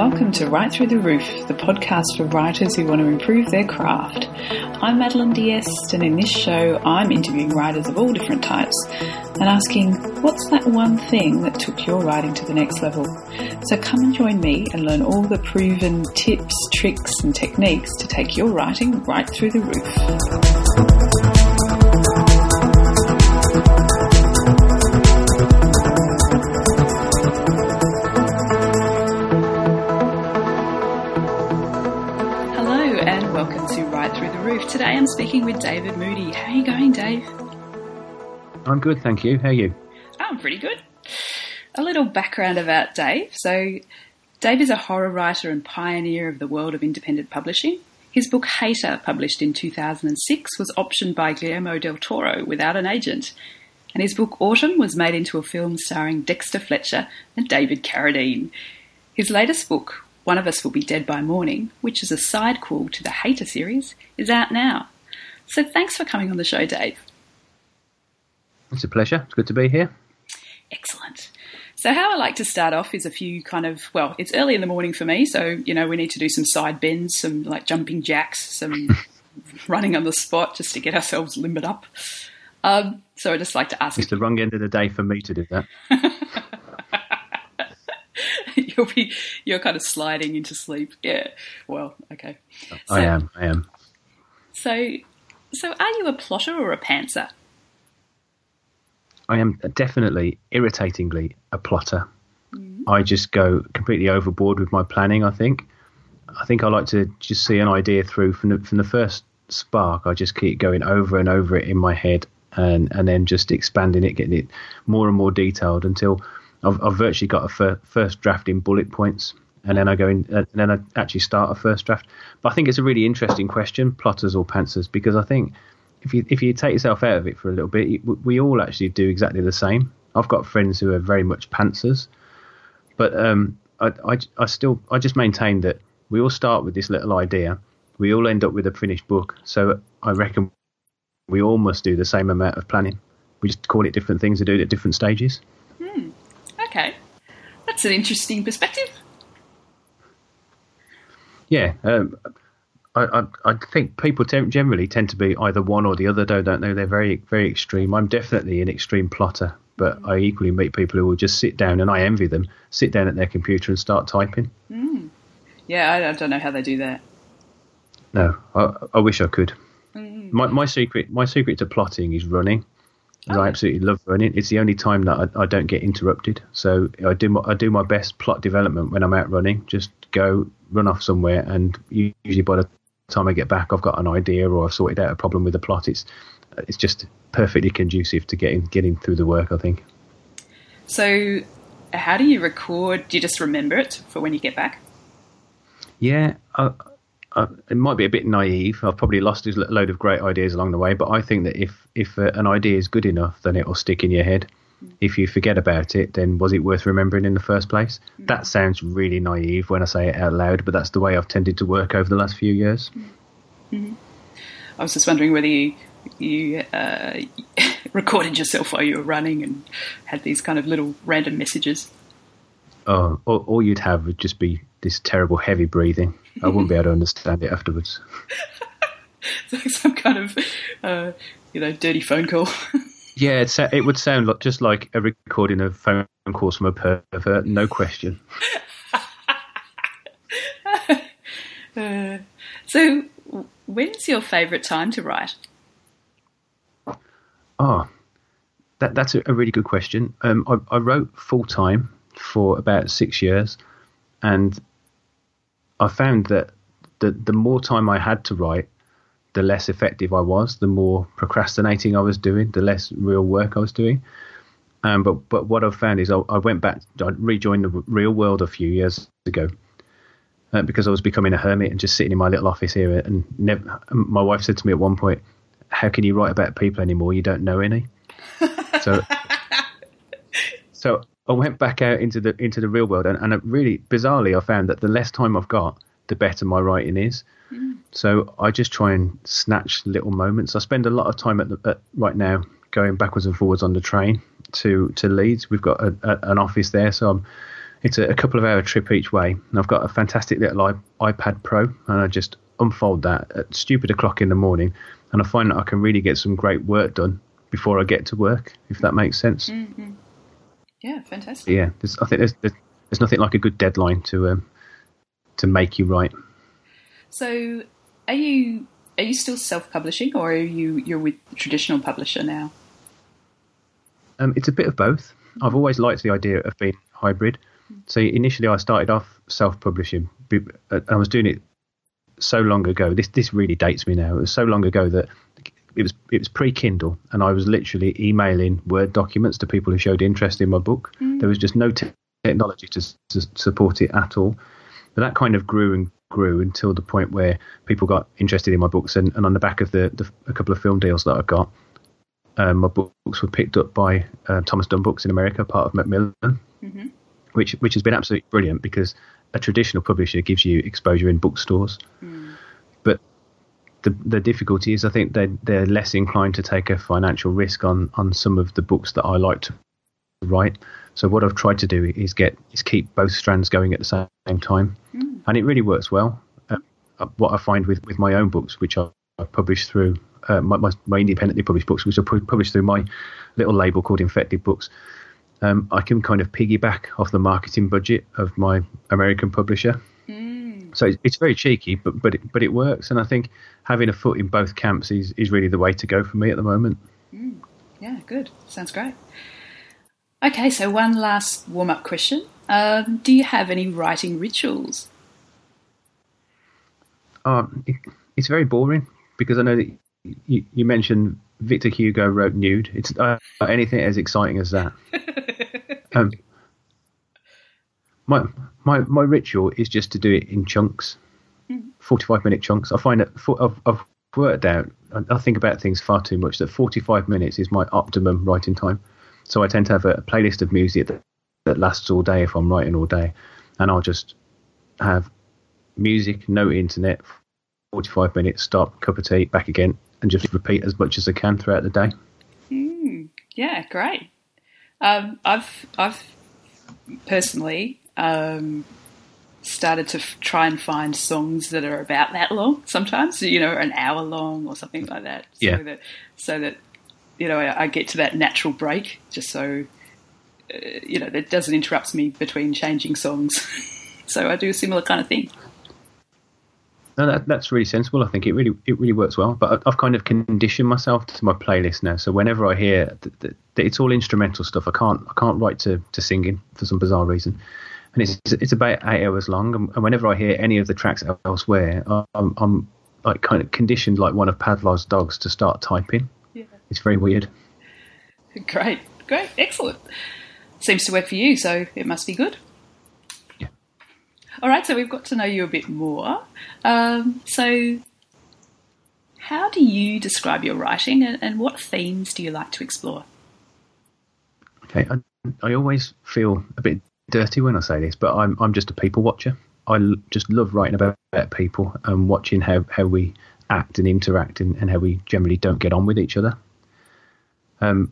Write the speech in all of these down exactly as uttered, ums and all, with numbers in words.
welcome to Right Through the Roof, the podcast for writers who want to improve their craft. I'm Madeline Diest, and in this show I'm interviewing writers of all different types and asking, what's that one thing that took your writing to the next level? So come and join me and learn all the proven tips, tricks and techniques to take your writing right through the roof. Today I'm speaking with David Moody. How are you going, Dave? I'm good, thank you. How are you? Oh, I'm pretty good. A little background about Dave. So Dave is a horror writer and pioneer of the world of independent publishing. His book Hater, published in two thousand six, was optioned by Guillermo del Toro without an agent. And his book Autumn was made into a film starring Dexter Fletcher and David Carradine. His latest book, One of Us Will Be Dead by Morning, which is a sidequel to the Hater series, is out now. So thanks for coming on the show, Dave. It's a pleasure. It's good to be here. Excellent. So how I like to start off is a few kind of, well, it's early in the morning for me, so, you know, we need to do some side bends, some like jumping jacks, some running on the spot just to get ourselves limbered up. Um, so I just like to ask... It's the wrong end of the day for me to do that. You'll be, you're kind of sliding into sleep. Yeah. Well, okay. So, I am. I am. So, so are you a plotter or a pantser? I am definitely, irritatingly, a plotter. Mm-hmm. I just go completely overboard with my planning. I think. I think I like to just see an idea through from the, from the first spark. I just keep going over and over it in my head, and and then just expanding it, getting it more and more detailed until I've, I've virtually got a fir- first draft in bullet points, and then I go in, uh, and then I actually start a first draft. But I think it's a really interesting question, plotters or pantsers, because I think if you if you take yourself out of it for a little bit, you, we all actually do exactly the same. I've got friends who are very much pantsers, but um, I, I, I still I just maintain that we all start with this little idea, we all end up with a finished book. So I reckon we all must do the same amount of planning. We just call it different things and do it at different stages. Hmm. Okay, that's an interesting perspective. Yeah, um, I, I, I think people te- generally tend to be either one or the other, don't they? They're very, very extreme. I'm definitely an extreme plotter, but mm. I equally meet people who will just sit down, and I envy them, sit down at their computer and start typing. Mm. Yeah, I, I don't know how they do that. No, I, I wish I could. Mm. My, my secret, my secret to plotting is running. Oh. I absolutely love running. It's the only time that I, I don't get interrupted. So I do my, I do my best plot development when I'm out running. Just go run off somewhere, and usually by the time I get back, I've got an idea or I've sorted out a problem with the plot. It's it's just perfectly conducive to getting getting through the work, I think. So, how do you record? Do you just remember it for when you get back? Yeah, I, I, it might be a bit naive. I've probably lost a load of great ideas along the way, but I think that if if uh, an idea is good enough, then it will stick in your head. Mm. If you forget about it, then was it worth remembering in the first place? Mm. That sounds really naive when I say it out loud, but that's the way I've tended to work over the last few years. Mm-hmm. I was just wondering whether you, you uh, recorded yourself while you were running and had these kind of little random messages. Oh, all, all you'd have would just be this terrible heavy breathing. I wouldn't be able to understand it afterwards. It's like some kind of, uh, you know, dirty phone call. Yeah, it, it would sound like, just like a recording of phone calls from a pervert, no question. uh, so, when's your favourite time to write? Oh, that, that's a, a really good question. Um, I, I wrote full-time for about six years, and I found that the, the more time I had to write, the less effective I was, the more procrastinating I was doing, the less real work I was doing. Um, but but what I've found is I, I went back, I rejoined the real world a few years ago uh, because I was becoming a hermit and just sitting in my little office here. And never, my wife said to me at one point, "How can you write about people anymore? You don't know any." so so I went back out into the into the real world, and, and it really bizarrely, I found that the less time I've got, the better my writing is. Mm. So I just try and snatch little moments. I spend a lot of time at, the, at right now going backwards and forwards on the train to, to Leeds. We've got a, a, an office there, so I'm it's a, a couple of hour trip each way, and I've got a fantastic little i- iPad Pro, and I just unfold that at stupid o'clock in the morning, and I find that I can really get some great work done before I get to work, if that makes sense. Mm-hmm. Yeah, fantastic. But yeah, there's, I think there's, there's there's nothing like a good deadline to um, to make you write. So, are you are you still self-publishing, or are you you're with a traditional publisher now? Um, it's a bit of both. I've always liked the idea of being hybrid. So initially, I started off self-publishing. I was doing it so long ago. This this really dates me now. It was so long ago that it was it was pre-Kindle, and I was literally emailing Word documents to people who showed interest in my book. Mm. There was just no te- technology to, to support it at all. But that kind of grew and grew until the point where people got interested in my books, and, and on the back of the, the a couple of film deals that I got, um, my books were picked up by uh, Thomas Dunn Books in America, part of Macmillan, mm-hmm. which which has been absolutely brilliant, because a traditional publisher gives you exposure in bookstores. Mm. But the the difficulty is, I think they they're less inclined to take a financial risk on on some of the books that I like to write. So what I've tried to do is get is keep both strands going at the same time, mm. and it really works well. Uh, what I find with, with my own books, which I, I publish through uh, my, my my independently published books, which I publish through my little label called Infected Books, um, I can kind of piggyback off the marketing budget of my American publisher. Mm. So it's, it's very cheeky, but but it, but it works, and I think having a foot in both camps is, is really the way to go for me at the moment. Mm. Yeah, good. Sounds great. Okay, so one last warm-up question. Um, do you have any writing rituals? Um, it, it's very boring, because I know that you, you mentioned Victor Hugo wrote nude. It's uh, anything as exciting as that. um, my my my ritual is just to do it in chunks, mm. forty-five minute chunks. I find that for, I've, I've worked out, I, I think about things far too much, that forty-five minutes is my optimum writing time. So I tend to have a playlist of music that, that lasts all day if I'm writing all day. And I'll just have music, no internet, forty-five minutes, stop, cup of tea, back again, and just repeat as much as I can throughout the day. Mm, yeah, great. Um, I've I've personally um, started to f- try and find songs that are about that long sometimes, you know, an hour long or something like that. So yeah. That, so that, you know, I, I get to that natural break, just so, uh, you know, that doesn't interrupt me between changing songs. So I do a similar kind of thing. No, that, that's really sensible. I think it really it really works well. But I've kind of conditioned myself to my playlist now. So whenever I hear that, that, that it's all instrumental stuff, I can't I can't write to, to singing for some bizarre reason. And it's it's about eight hours long. And whenever I hear any of the tracks elsewhere, I'm, I'm like kind of conditioned like one of Pavlov's dogs to start typing. Yeah. It's very weird. Great, great, excellent. Seems to work for you, so it must be good. Yeah. All right, so we've got to know you a bit more. Um, so how do you describe your writing, and, and what themes do you like to explore? Okay, I, I always feel a bit dirty when I say this, but I'm I'm just a people watcher. I l- just love writing about, about people and watching how, how we act and interact and, and how we generally don't get on with each other. Um,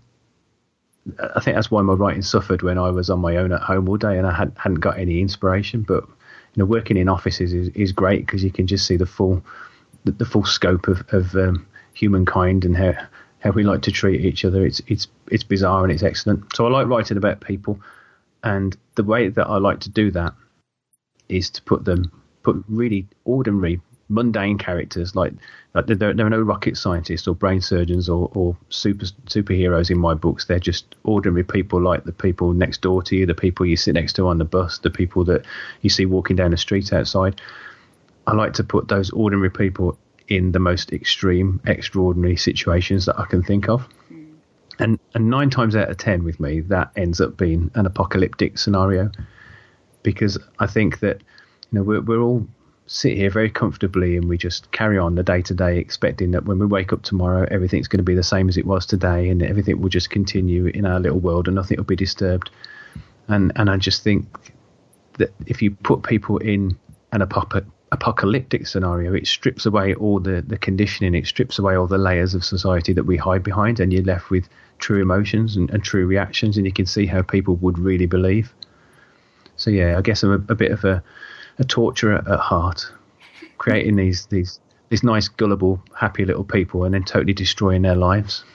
I think that's why my writing suffered when I was on my own at home all day and I had, hadn't got any inspiration. But you know, working in offices is, is great because you can just see the full the, the full scope of, of um, humankind and how how we like to treat each other. It's it's it's bizarre and it's excellent. So I like writing about people, and the way that I like to do that is to put them put really ordinary, mundane characters like, like there, there are no rocket scientists or brain surgeons or, or super superheroes in my books. They're just ordinary people like the people next door to you, the people you sit next to on the bus, the people that you see walking down the street outside. I like to put those ordinary people in the most extreme, extraordinary situations that I can think of. Mm. And and nine times out of ten with me, that ends up being an apocalyptic scenario, because I think that, you know, we're, we're all sit here very comfortably and we just carry on the day to day, expecting that when we wake up tomorrow, everything's going to be the same as it was today, and everything will just continue in our little world and nothing will be disturbed. And and I just think that if you put people in an apop- apocalyptic scenario, it strips away all the, the conditioning, it strips away all the layers of society that we hide behind, and you're left with true emotions and, and true reactions, and you can see how people would really believe. so yeah, I guess I'm a, a bit of a, a torturer at heart, creating these these these nice, gullible, happy little people, and then totally destroying their lives.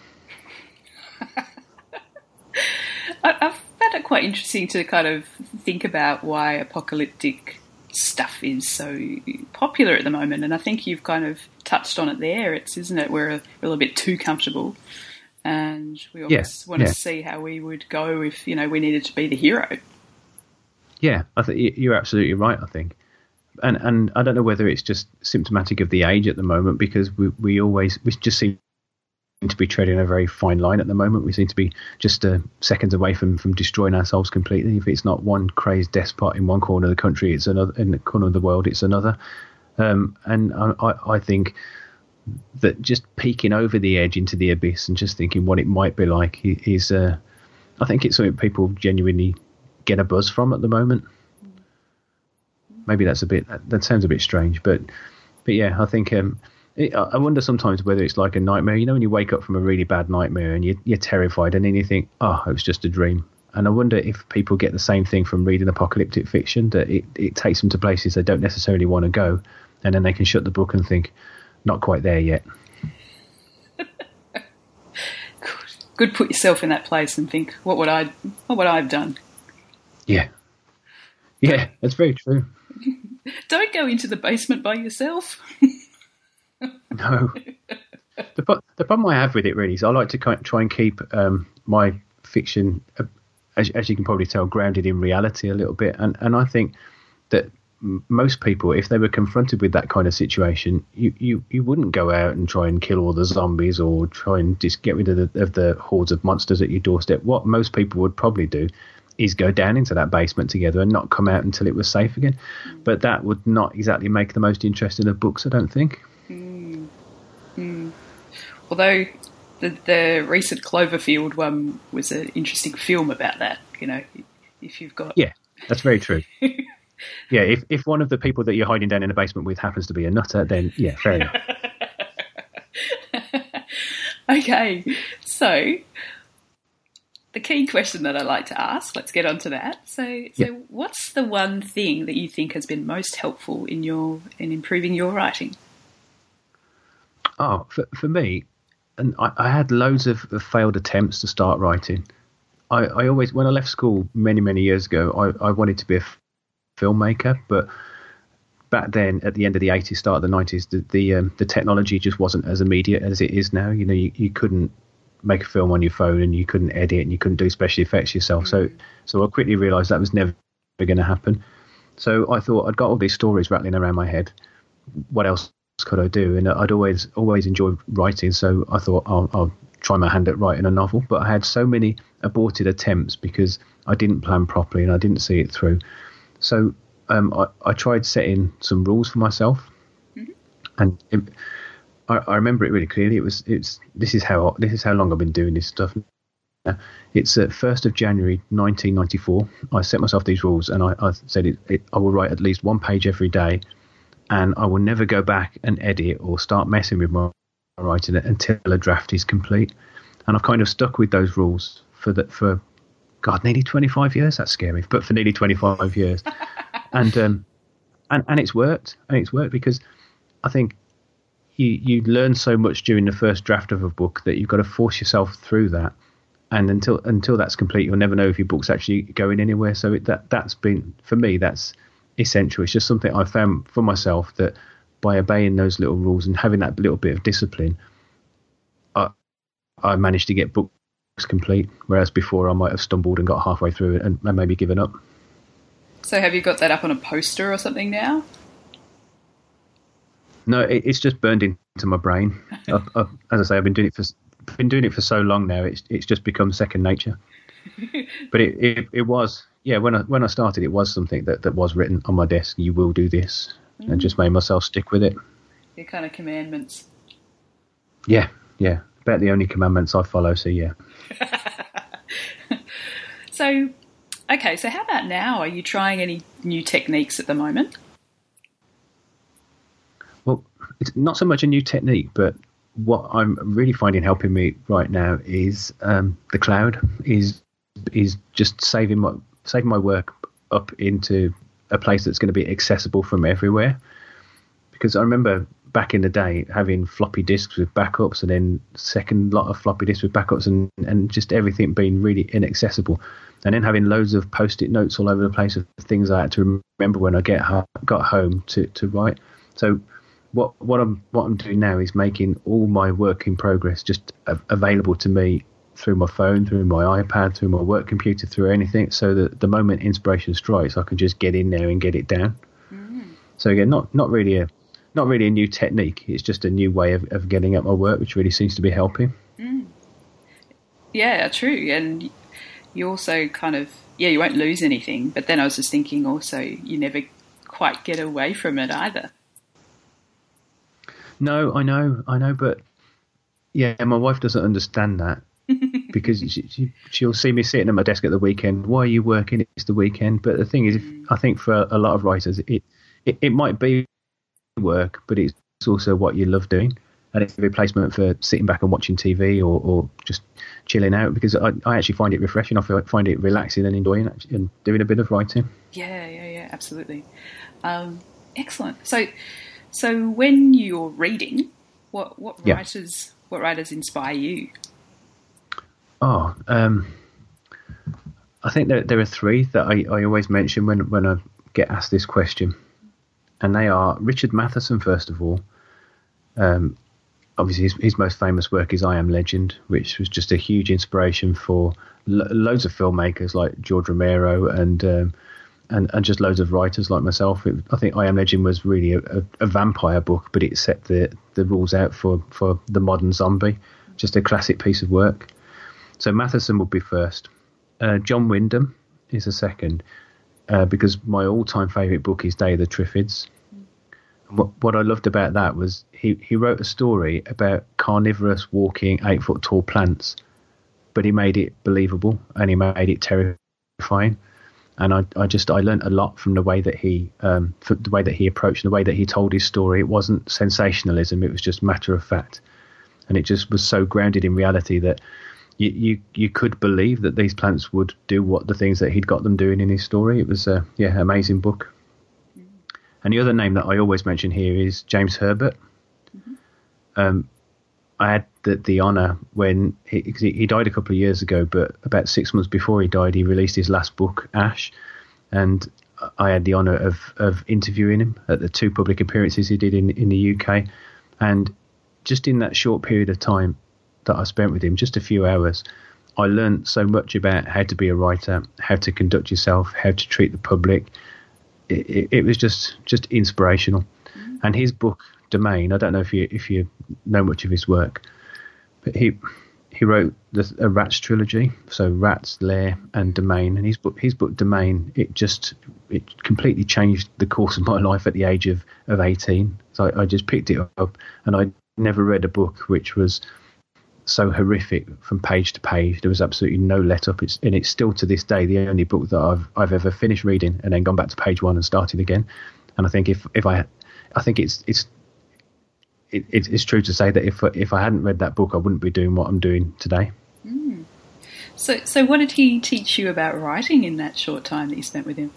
I, I've found it quite interesting to kind of think about why apocalyptic stuff is so popular at the moment, and I think you've kind of touched on it there. It's isn't it? We're a, we're a little bit too comfortable, and we always yeah, want to yeah. see how we would go if you know we needed to be the hero. Yeah, I think you're absolutely right. I think, and and I don't know whether it's just symptomatic of the age at the moment, because we we always we just seem to be treading a very fine line at the moment. We seem to be just uh, seconds away from, from destroying ourselves completely. If it's not one crazed despot in one corner of the country, it's another. In the corner of the world, it's another. Um, and I, I think that just peeking over the edge into the abyss and just thinking what it might be like is, uh, I think it's something people genuinely get a buzz from at the moment. Maybe that's a bit. That, that sounds a bit strange, but but yeah, I think. Um, I wonder sometimes whether it's like a nightmare. You know, when you wake up from a really bad nightmare and you're, you're terrified, and then you think, oh, it was just a dream. And I wonder if people get the same thing from reading apocalyptic fiction, that it, it takes them to places they don't necessarily want to go, and then they can shut the book and think, not quite there yet. Good. Good. Put yourself in that place and think, what would I, what would I have done? Yeah. Yeah, that's very true. Don't go into the basement by yourself. No. The, the problem I have with it really is I like to kind of try and keep um, my fiction, uh, as, as you can probably tell, grounded in reality a little bit. And, and I think that m- most people, if they were confronted with that kind of situation, you, you, you wouldn't go out and try and kill all the zombies or try and just get rid of the, of the hordes of monsters at your doorstep. What most people would probably do is go down into that basement together and not come out until it was safe again. Mm. But that would not exactly make the most interesting of books, I don't think. Mm. Mm. Although the, the recent Cloverfield one was an interesting film about that, you know, if you've got... Yeah, that's very true. Yeah, if, if one of the people that you're hiding down in the basement with happens to be a nutter, then yeah, fair enough. Okay, so... the key question that I like to ask, let's get on to that. So, so yeah. What's the one thing that you think has been most helpful in your in improving your writing? Oh, for, for me, and I, I had loads of, of failed attempts to start writing. I, I always, when I left school many, many years ago, I, I wanted to be a f- filmmaker, but back then, at the end of the eighties, start of the nineties, the the, um, the technology just wasn't as immediate as it is now. You know, you, you couldn't make a film on your phone, and you couldn't edit, and you couldn't do special effects yourself. So, so I quickly realised that was never going to happen. So I thought, I'd got all these stories rattling around my head. What else could I do? And I'd always, always enjoyed writing. So I thought, I'll, I'll try my hand at writing a novel. But I had so many aborted attempts because I didn't plan properly and I didn't see it through. So um, I, I tried setting some rules for myself, mm-hmm. and it, I, I remember it really clearly. It was, it's this is how this is how long I've been doing this stuff. It's uh, first of January nineteen ninety-four. I set myself these rules, and I, I said it, it, I will write at least one page every day, and I will never go back and edit or start messing with my writing until a draft is complete. And I've kind of stuck with those rules for the, for God, nearly twenty-five years. That's scary, but for nearly twenty-five years, and um, and and it's worked, and it's worked because I think you you learn so much during the first draft of a book that you've got to force yourself through that. And until until that's complete, you'll never know if your book's actually going anywhere. So it, that that's been, for me, that's essential. It's just something I found for myself, that by obeying those little rules and having that little bit of discipline, I I managed to get books complete. Whereas before, I might have stumbled and got halfway through it and, and maybe given up. So have you got that up on a poster or something now? No, it, it's just burned into my brain. I, I, as I say, I've been doing it for. been doing it for so long now, it's it's just become second nature. But it, it it was yeah when I when I started, it was something that, that was written on my desk. You will do this, mm. and just made myself stick with it. Your kind of commandments. Yeah, yeah, about the only commandments I follow. So yeah. So, okay. So how about now? Are you trying any new techniques at the moment? Well, it's not so much a new technique, but what I'm really finding helping me right now is um, the cloud is is just saving my saving my work up into a place that's going to be accessible from everywhere. Because I remember back in the day having floppy disks with backups, and then second lot of floppy disks with backups, and, and just everything being really inaccessible. And then having loads of post-it notes all over the place of things I had to remember when I get ho- got home to, to write. So what what I'm what I'm doing now is making all my work in progress just a- available to me through my phone, through my iPad, through my work computer, through anything, so that the moment inspiration strikes, I can just get in there and get it down. Mm. So again, not not really a not really a new technique. It's just a new way of, of getting at my work, which really seems to be helping. Mm. Yeah, true. And you also kind of, yeah, you won't lose anything. But then I was just thinking also, you never quite get away from it either. No, I know, I know, but yeah, my wife doesn't understand that. Because she, she, she'll see me sitting at my desk at the weekend. Why are you working? It's the weekend. But the thing is, if, I think for a lot of writers, it, it it might be work, but it's also what you love doing, and it's a replacement for sitting back and watching T V or, or just chilling out. Because I, I actually find it refreshing. I feel, find it relaxing and enjoying it, and doing a bit of writing. Yeah, yeah, yeah, absolutely. Um, excellent. So, so when you're reading, what what yeah. writers what writers inspire you? Oh, um, I think there there are three that I, I always mention when, when I get asked this question, and they are Richard Matheson, first of all. Um, obviously, his, his most famous work is I Am Legend, which was just a huge inspiration for lo- loads of filmmakers like George Romero and um, and and just loads of writers like myself. It, I think I Am Legend was really a, a, a vampire book, but it set the the rules out for, for the modern zombie. Just a classic piece of work. So Matheson would be first. Uh, John Wyndham is a second, uh, because my all-time favourite book is Day of the Triffids. What, what I loved about that was he, he wrote a story about carnivorous, walking, eight-foot-tall plants, but he made it believable and he made it terrifying. And I, I just I learnt a lot from the way that he um, the way that he approached, the way that he told his story. It wasn't sensationalism; it was just matter of fact, and it just was so grounded in reality that You, you you could believe that these plants would do what the things that he'd got them doing in his story. It was a yeah amazing book. Mm-hmm. And the other name that I always mention here is James Herbert. Mm-hmm. Um, I had the, the honour when he, he died a couple of years ago, but about six months before he died, he released his last book, Ash, and I had the honour of of interviewing him at the two public appearances he did in in the U K, and just in that short period of time that I spent with him, just a few hours, I learned so much about how to be a writer, how to conduct yourself, how to treat the public. It, it, it was just just inspirational. Mm-hmm. And his book Domain, I don't know if you if you know much of his work, but he he wrote the, a Rats trilogy, so Rats, Lair, and Domain. And his book his book Domain, it just it completely changed the course of my life at the age of of eighteen. So I, I just picked it up, and I never read a book which was so horrific from page to page. There was absolutely no let up. It's and it's still to this day the only book that I've I've ever finished reading and then gone back to page one and started again. And I think if if I I think it's it's it, it's true to say that if if I hadn't read that book, I wouldn't be doing what I'm doing today. Mm. So so what did he teach you about writing in that short time that you spent with him?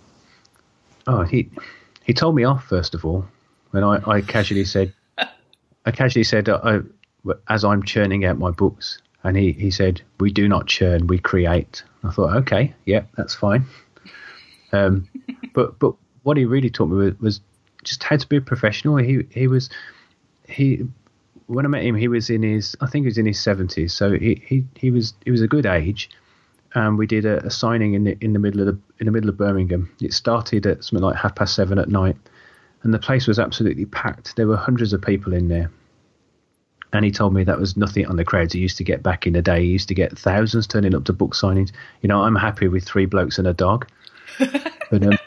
Oh, he he told me off first of all when I, I casually said I casually said I. as I'm churning out my books, and he, he said, we do not churn, we create. I thought, okay, yeah, that's fine. Um, but but what he really taught me was, was just how to be a professional. He he was he when I met him, he was in his I think he was in his seventies, so he he, he was he was a good age. And um, we did a, a signing in the in the middle of the in the middle of Birmingham. It started at something like half past seven at night, and the place was absolutely packed. There were hundreds of people in there. And he told me that was nothing on the crowds he used to get back in the day. He used to get thousands turning up to book signings. You know, I'm happy with three blokes and a dog. but, um,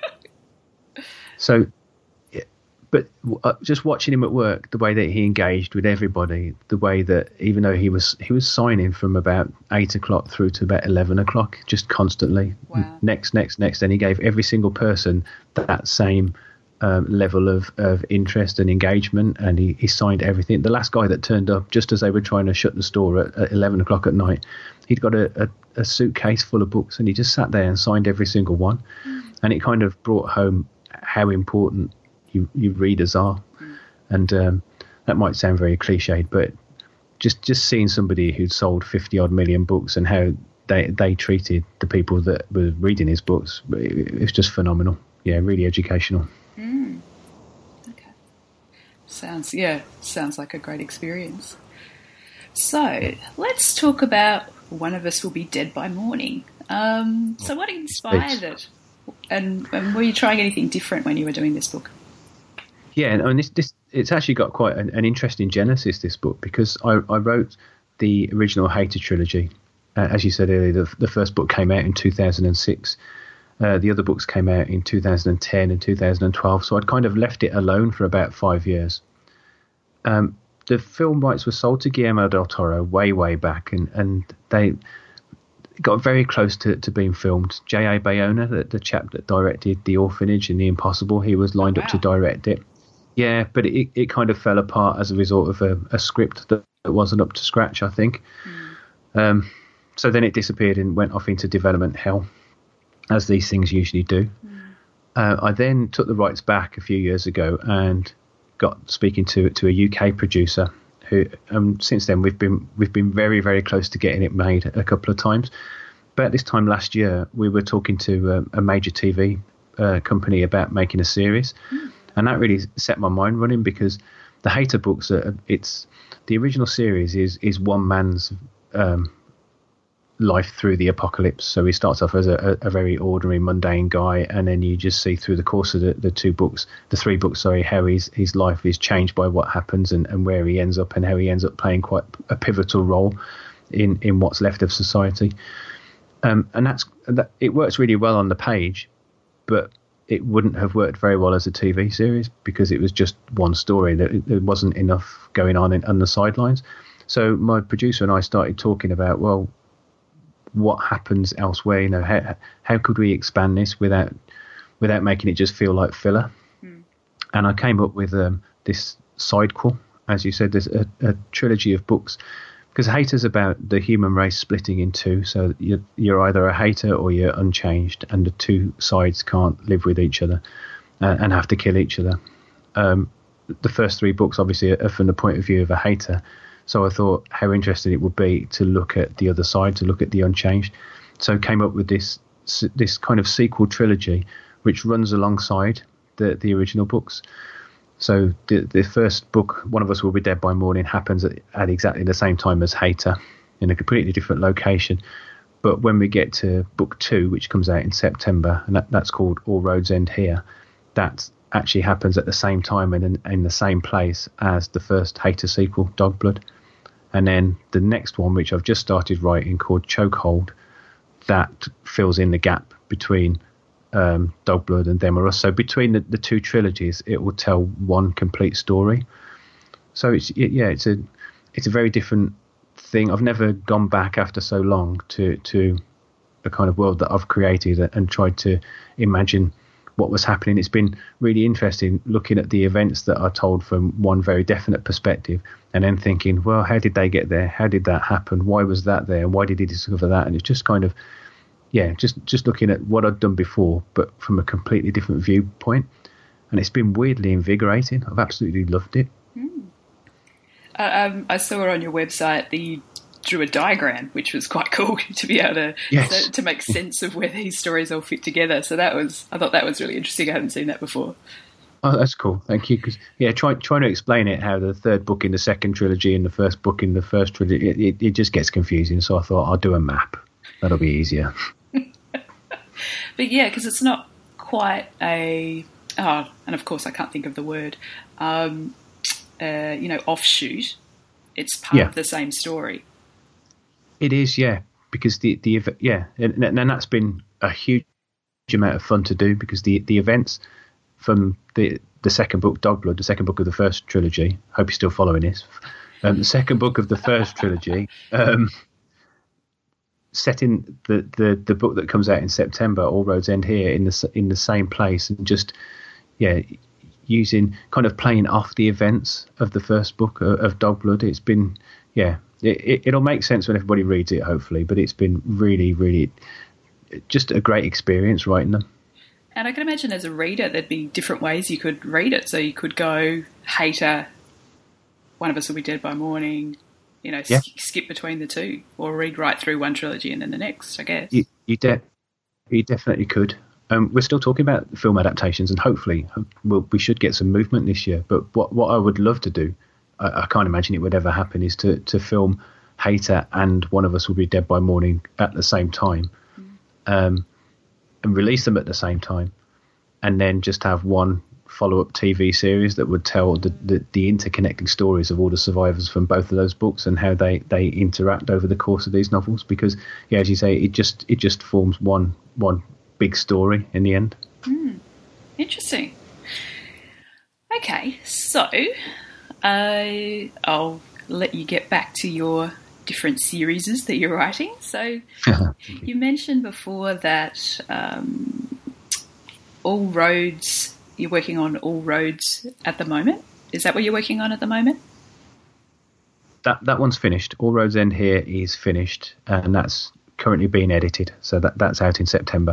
so, yeah, but uh, just watching him at work, the way that he engaged with everybody, the way that even though he was he was signing from about eight o'clock through to about eleven o'clock, just constantly, wow. next, next, next, and he gave every single person that same. Um, level of, of interest and engagement, and he, he signed everything. The last guy that turned up just as they were trying to shut the store at, at eleven o'clock at night, he'd got a, a, a suitcase full of books, and he just sat there and signed every single one. Mm. and it kind of brought home how important you, you readers are. Mm. And um, that might sound very cliched, but just just seeing somebody who'd sold fifty odd million books and how they they treated the people that were reading his books, it, it's just phenomenal. Yeah, really educational. Mm. Okay. Sounds, yeah, sounds like a great experience. So let's talk about One of Us Will Be Dead by Morning. Um, so what inspired it? And, and were you trying anything different when you were doing this book? Yeah, and this, this it's actually got quite an, an interesting genesis, this book, because I, I wrote the original Hater trilogy. Uh, as you said earlier, the, the first book came out in two thousand six. Uh, the other books came out in two thousand ten and two thousand twelve, so I'd kind of left it alone for about five years. Um, the film rights were sold to Guillermo del Toro way, way back, and, and they got very close to, to being filmed. J A. Bayona, the, the chap that directed The Orphanage and The Impossible, he was lined oh, wow. up to direct it. Yeah, but it, it kind of fell apart as a result of a, a script that wasn't up to scratch, I think. Mm. Um, so then it disappeared and went off into development hell, as these things usually do. Mm. Uh, I then took the rights back a few years ago and got speaking to to a U K producer who, um, since then we've been we've been very, very close to getting it made a couple of times. But this time last year, we were talking to a, a major T V uh, company about making a series. Mm. And that really set my mind running, because the Hater books are, it's the original series is is one man's um, life through the apocalypse. So he starts off as a, a very ordinary, mundane guy, and then you just see through the course of the, the two books, the three books, sorry, how his his life is changed by what happens, and, and where he ends up, and how he ends up playing quite a pivotal role in in what's left of society. Um, and that's that. It works really well on the page, but it wouldn't have worked very well as a T V series, because it was just one story. There, there wasn't enough going on in, on the sidelines. So my producer and I started talking about, well, what happens elsewhere? You know, how how could we expand this without without making it just feel like filler? Mm. And I came up with um, this sidequel, as you said. There's a, a trilogy of books, because Hater's about the human race splitting in two. So you're, you're either a hater or you're unchanged, and the two sides can't live with each other uh, and have to kill each other. Um, the first three books obviously are from the point of view of a hater. So I thought how interesting it would be to look at the other side, to look at the unchanged. So I came up with this this kind of sequel trilogy, which runs alongside the, the original books. So the the first book, One of Us Will Be Dead by Morning, happens at, at exactly the same time as Hater, in a completely different location. But when we get to book two, which comes out in September, and that, that's called All Roads End Here, that actually happens at the same time and in, in the same place as the first Hater sequel, Dogblood. And then the next one, which I've just started writing, called Chokehold, that fills in the gap between um, Dogblood and Them or Us. So between the, the two trilogies, it will tell one complete story. So it's it, yeah, it's a it's a very different thing. I've never gone back after so long to to a kind of world that I've created and tried to imagine what was happening. It's been really interesting looking at the events that are told from one very definite perspective, and then thinking, well, how did they get there? How did that happen? Why was that there? Why did he discover that? And it's just kind of, yeah, just, just looking at what I'd done before, but from a completely different viewpoint. And it's been weirdly invigorating. I've absolutely loved it. Mm. Uh, um, I saw on your website that you drew a diagram, which was quite cool to be able to yes. so, to make sense of where these stories all fit together. So that was, I thought that was really interesting. I hadn't seen that before. Oh, that's cool. Thank you. Because yeah, try, trying to explain it, how the third book in the second trilogy and the first book in the first trilogy, it, it, it just gets confusing. So I thought I'll do a map. That'll be easier. But yeah, because it's not quite a, oh, and of course I can't think of the word, um, uh, you know, offshoot. It's part yeah. of the same story. It is, yeah, because the, the yeah, and, and that's been a huge amount of fun to do, because the, the events from the the second book, Dogblood, the second book of the first trilogy, hope you're still following this, um, the second book of the first trilogy, um, setting the, the, the book that comes out in September, All Roads End Here, in the in the same place, and just, yeah, using, kind of playing off the events of the first book of, of Dogblood. It's been, yeah, It, it, it'll make sense when everybody reads it, hopefully, but it's been really, really just a great experience writing them. And I can imagine as a reader there'd be different ways you could read it. So you could go hater, One of Us Will Be Dead by Morning, you know, yeah. skip between the two, or read right through one trilogy and then the next, I guess. You, you, de- you definitely could. Um, we're still talking about film adaptations, and hopefully we'll, we should get some movement this year. But what, what I would love to do, I, I can't imagine it would ever happen, is to, to film Hater and One of Us Will Be Dead by Morning at the same time, mm. um, and release them at the same time, and then just have one follow-up T V series that would tell the, the, the interconnecting stories of all the survivors from both of those books and how they, they interact over the course of these novels. Because, yeah, as you say, it just it just forms one one big story in the end. Mm. Interesting. Okay, so uh, I'll let you get back to your different series that you're writing. So you mentioned before that um, All Roads, you're working on All Roads at the moment. Is that what you're working on at the moment? That that one's finished. All Roads End Here is finished, and that's currently being edited. So that that's out in September.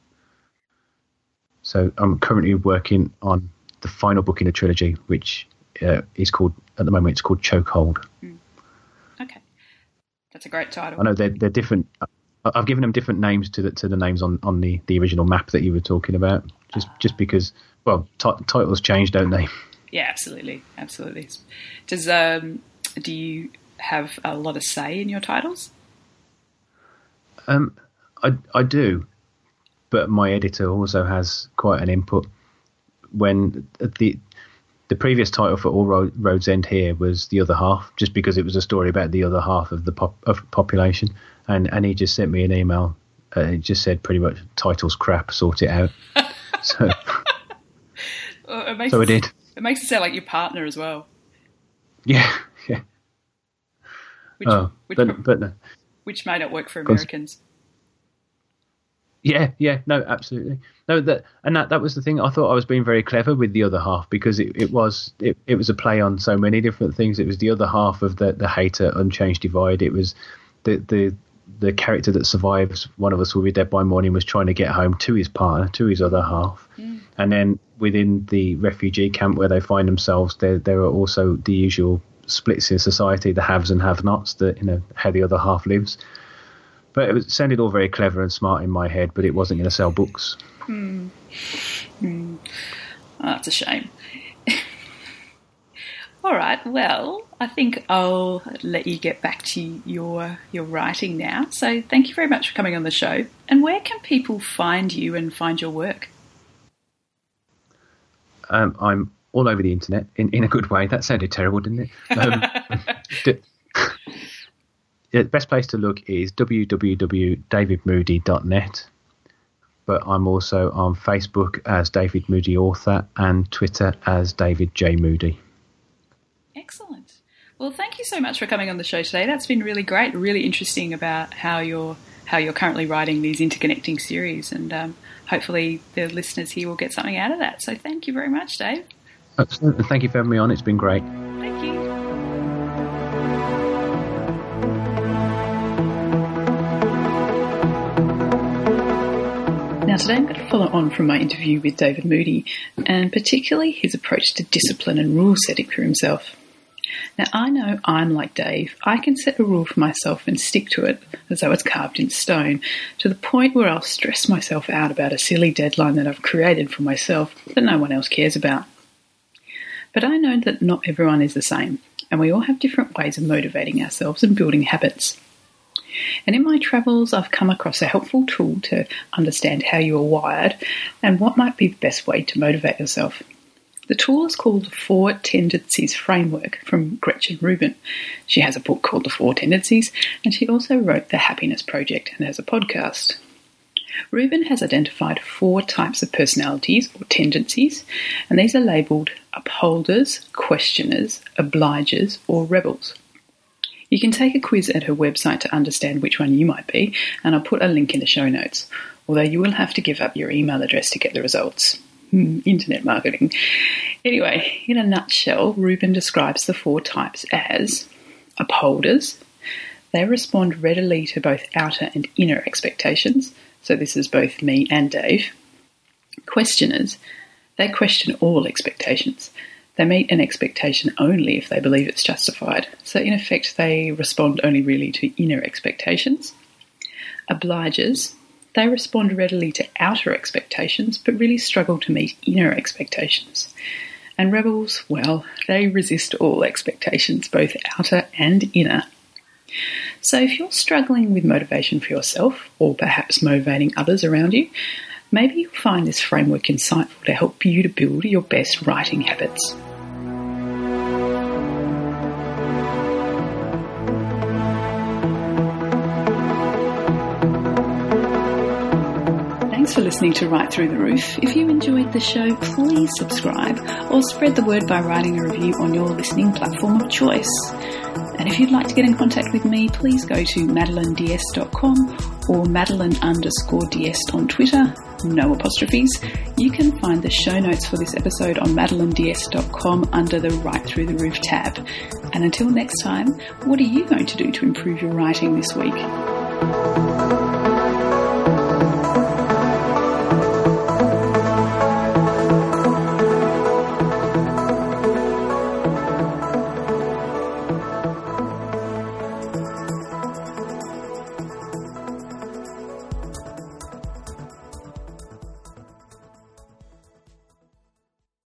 So I'm currently working on the final book in the trilogy, which uh, is called, at the moment, it's called Chokehold. Mm. Okay. That's a great title. I know they're, they're different. I've given them different names to the, to the names on, on the, the original map that you were talking about, just uh, just because, well, t- titles change, don't they? Yeah, absolutely. Absolutely. Does um, do you have a lot of say in your titles? Um, I, I do. But my editor also has quite an input. When the the previous title for All Roads End Here was The Other Half, just because it was a story about the other half of the pop, of population, and and he just sent me an email. Uh, it just said pretty much, title's crap, sort it out. so well, it makes so it, I did. It makes it sound like your partner as well. Yeah, yeah. Which, oh, which, but but no. Which may not work for Americans. Yeah, yeah, no, absolutely. No, that and that, that was the thing. I thought I was being very clever with The Other Half, because it, it was it, it was a play on so many different things. It was the other half of the, the Hater Unchanged Divide. It was the, the the character that survives One of Us Will Be Dead by Morning was trying to get home to his partner, to his other half. Mm. And then within the refugee camp where they find themselves, there there are also the usual splits in society, the haves and have-nots, that, you know, how the other half lives. But it, was, it sounded all very clever and smart in my head, but it wasn't going to sell books. Hmm. Hmm. Oh, that's a shame. All right, well, I think I'll let you get back to your your writing now. So thank you very much for coming on the show. And where can people find you and find your work? Um, I'm all over the internet, in, in a good way. That sounded terrible, didn't it? Um, d- The best place to look is w w w dot david moody dot net, but I'm also on Facebook as David Moody Author and Twitter as David J. Moody. Excellent. Well, thank you so much for coming on the show today. That's been really great, really interesting about how you're how you're currently writing these interconnecting series, and um, hopefully the listeners here will get something out of that. So thank you very much, Dave. Absolutely. Thank you for having me on. It's been great. Thank you. Now today I'm going to follow on from my interview with David Moody, and particularly his approach to discipline and rule setting for himself. Now I know I'm like Dave. I can set a rule for myself and stick to it as though it's carved in stone, to the point where I'll stress myself out about a silly deadline that I've created for myself that no one else cares about. But I know that not everyone is the same, and we all have different ways of motivating ourselves and building habits. And in my travels, I've come across a helpful tool to understand how you are wired and what might be the best way to motivate yourself. The tool is called the Four Tendencies Framework from Gretchen Rubin. She has a book called The Four Tendencies, and she also wrote The Happiness Project and has a podcast. Rubin has identified four types of personalities or tendencies, and these are labelled upholders, questioners, obligers, or rebels. You can take a quiz at her website to understand which one you might be, and I'll put a link in the show notes, although you will have to give up your email address to get the results. Hmm, internet marketing. Anyway, in a nutshell, Rubin describes the four types as upholders. They respond readily to both outer and inner expectations, so this is both me and Dave. Questioners, they question all expectations. They meet an expectation only if they believe it's justified. So in effect, they respond only really to inner expectations. Obligers, they respond readily to outer expectations, but really struggle to meet inner expectations. And rebels, well, they resist all expectations, both outer and inner. So if you're struggling with motivation for yourself, or perhaps motivating others around you, maybe you'll find this framework insightful to help you to build your best writing habits. Thanks for listening to Right Through the Roof. If you enjoyed the show, please subscribe or spread the word by writing a review on your listening platform of choice. And if you'd like to get in contact with me, please go to madeline d s dot com or madeline underscore ds on Twitter, no apostrophes. You can find the show notes for this episode on madeline d s dot com under the Right Through the Roof tab. And until next time, what are you going to do to improve your writing this week?